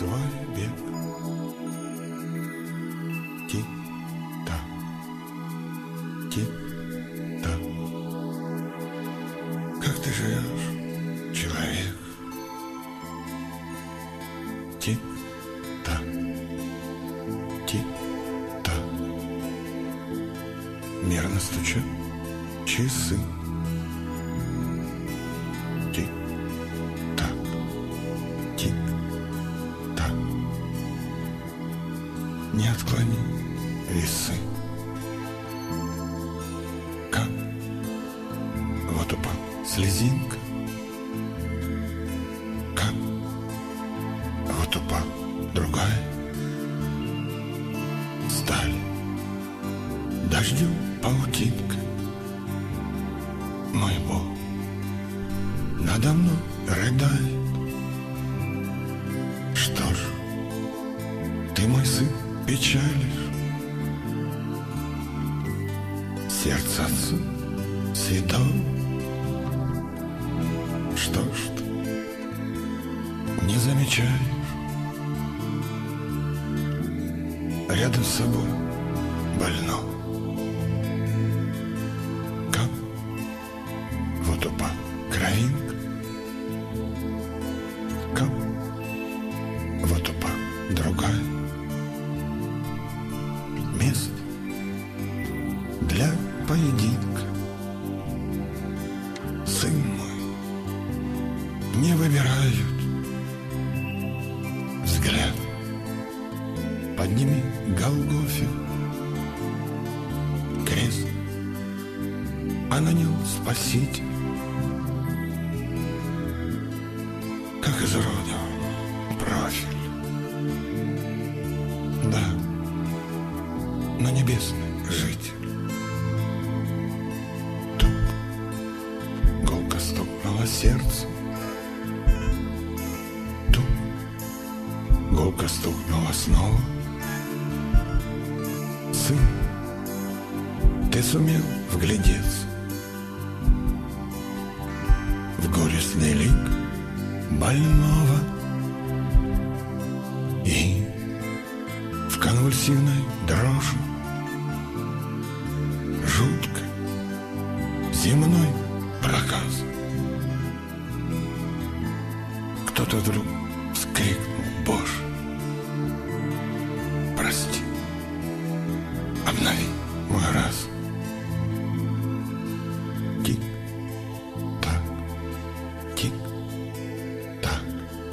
свой бег. Тик-так, тик-так. Как ты живешь, человек? Тик-так, тик-так. Мерно стучат часы. Тик-так, тик-так. Не отклони весы. Как вот упал слезинка. Как вот упал другая сталь. Дождем паутинка. Мой Бог надо мной рыдает. Что ж, ты, мой сын, печалишь сердце отцу седого. Что ж ты не замечаешь рядом с собой больного? Как вот упал кровинка. Как вот упал другая. Место для поединка. Сын мой, не выбирают взгляд. Подними Голгофе крест, а на нем Спаситель. Как изуродован профиль. Да, но небесный житель. Тут голка стукнула сердце. Тут голка стукнула снова. Сын, ты сумел вглядеться в горестный лик больного и в конвульсивной дрожи жуткой земной проказ. Кто-то вдруг вскрикнул: Боже, прости, обнови мой раз. Тик-так, тик-так.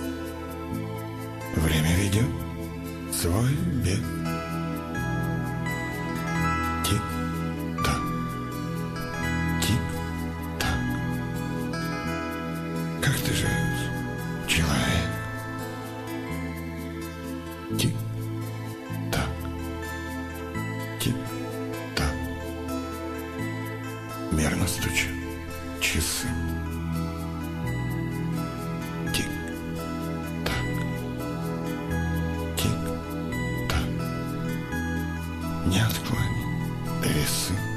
Время ведет свой бег. Тик-так, тик-так. Как ты живешь, человек? Тик-так, тик-так. Мерно стучат часы. Тик-так, тик-так. Не отклони весы.